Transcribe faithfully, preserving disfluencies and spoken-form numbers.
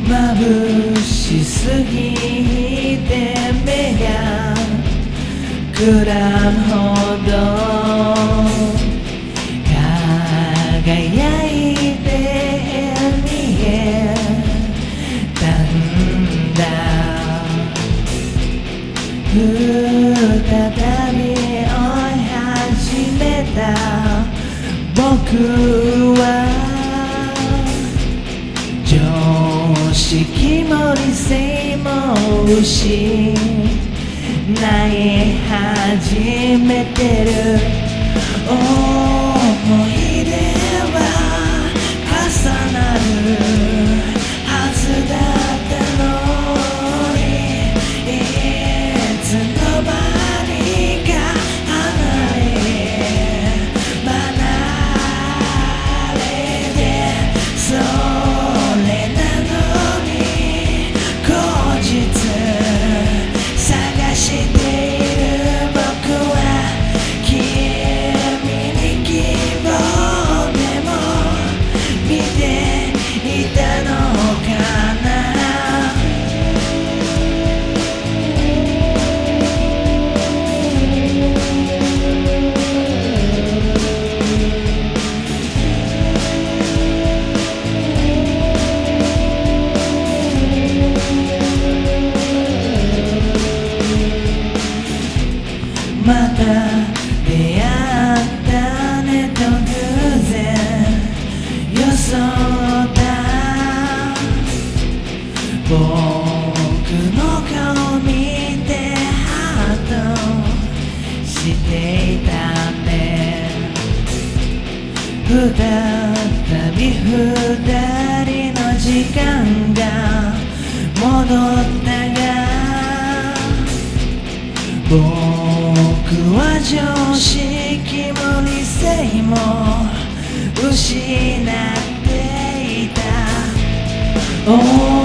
眩しすぎて目がくらむほど輝いて見えたんだ。再び追い始めた僕は常識も理性も失い始めてる。思い出は重なるはずだったのに、いつの間にか離れ離れて、それなのに後日探している僕は君に希望でも見ていたのかな。また出会ったねと偶然装った僕の顔見てハートしていたね。再び二人の時間が戻ったが、僕は常識も理性も失っていた。